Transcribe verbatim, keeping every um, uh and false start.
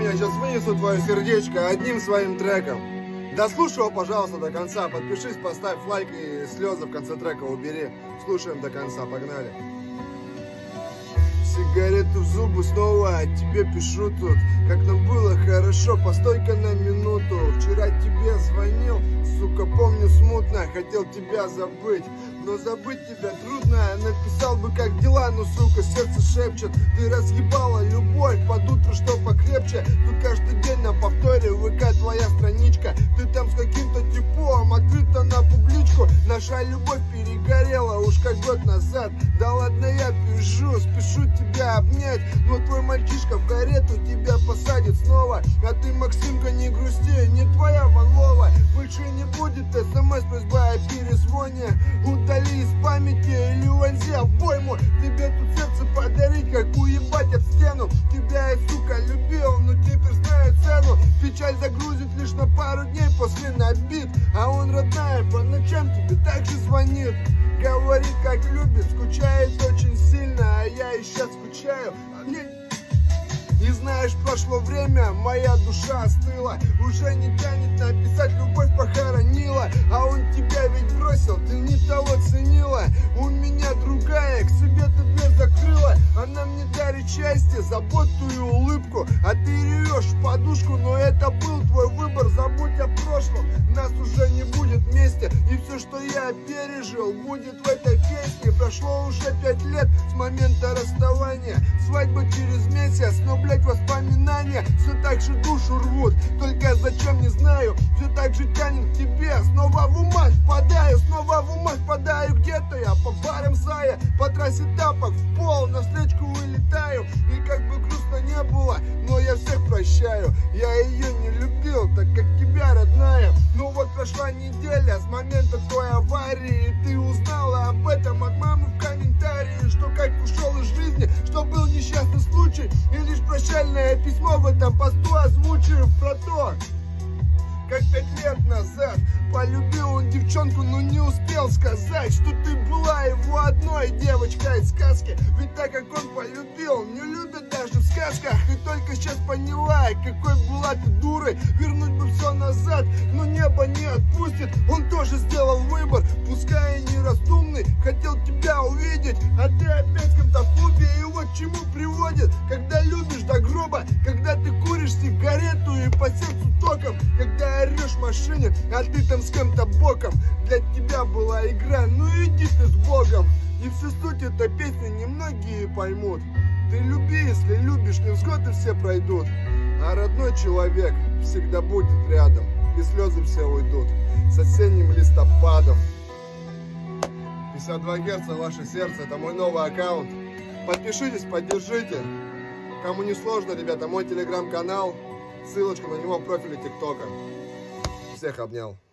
я сейчас вынесу твое сердечко одним своим треком. Дослушай его, пожалуйста, до конца. Подпишись, поставь лайк и слезы в конце трека убери. Слушаем до конца, погнали. Сигарету в зубы снова тебе пишу тут. Как нам было хорошо, постой-ка на минуту. Вчера тебе звонил, сука, помню смутно. Хотел тебя забыть, но забыть тебя трудно. Написал бы, как дела, но, сука, сердце шепчет. Ты разъебала любовь под утро, что покрепче. Тут каждый день на повторе ВК твоя страничка. Ты там с каким-то типом, открыто на публичку. Наша любовь перегорела уж как год назад. Да ладно, я пишу, спешу тебя обнять. Но твой мальчишка в карету тебя посадит снова. А ты, Максимка, не грусти, не твоя Валова. Больше не будет смс просьба о перезвоне. Удали из памяти или вонзи обойму. Тебе тут сердце подарить, как уебать об стену. Тебя я, сука, любил, но теперь знаю цену. Печаль загрузит лишь на пару дней после набит. А он, родная, по ночам тебе так же звонит. Говорит, как любит, скучает очень сильно. А я и сейчас скучаю. А мне... И знаешь, прошло время, моя душа остыла. Уже не тянет написать, любовь похоронила. А он тебя ведь бросил, ты не того ценила. У меня другая, к себе ты дверь закрыла. Она мне дарит счастье, заботу и улыбку. А ты ревешь в подушку, но это был твой выбор. Забудь о прошлом, нас уже не будет вместе. И все, что я пережил, будет в этой песне. Прошло уже пять лет с момента расставания. Свадьба через месяц, но, блядь, воспоминания все так же душу рвут. Только зачем, не знаю, все так же тянет к тебе. Снова в ума впадаю, снова в ума впадаю. Где-то я по барам зая, по трассе тапок в пол, навстречку вылетаю. И как бы грустно не было, но я всех прощаю. Я ее не любил, так как тебя, родная. Ну вот прошла неделя с момента той аварии. И ты узнала об этом от мамы в комментарии. Что как ушел из жизни, что был несчастный случай. И лишь прощальное письмо в этом посту озвучив про то, как пять лет назад полюбил он девчонку, но не успел сказать, что ты была его одной девочкой из сказки. Ведь так как он полюбил, не любит даже в сказках. И только сейчас поняла, какой была ты дурой. Вернуть бы все назад, но небо не отпустит. Он тоже сделал выбор, пускай и неразумный. Хотел тебя увидеть, а ты опять в кем-то в клубе. И вот чему приводит, когда любишь до гроба. Когда ты куришь сигарету и по сердцу током. Когда орешь в машине, а ты там с кем-то боком. Для тебя была игра, ну иди ты с Богом. И всю суть этой песни немногие поймут. Ты люби, если любишь, невзгоды все пройдут. А родной человек всегда будет рядом. И слезы все уйдут с осенним листопадом. пятьдесят два герца, ваше сердце, это мой новый аккаунт. Подпишитесь, поддержите. Кому не сложно, ребята, мой телеграм-канал. Ссылочка на него в профиле ТикТока. Всех обнял.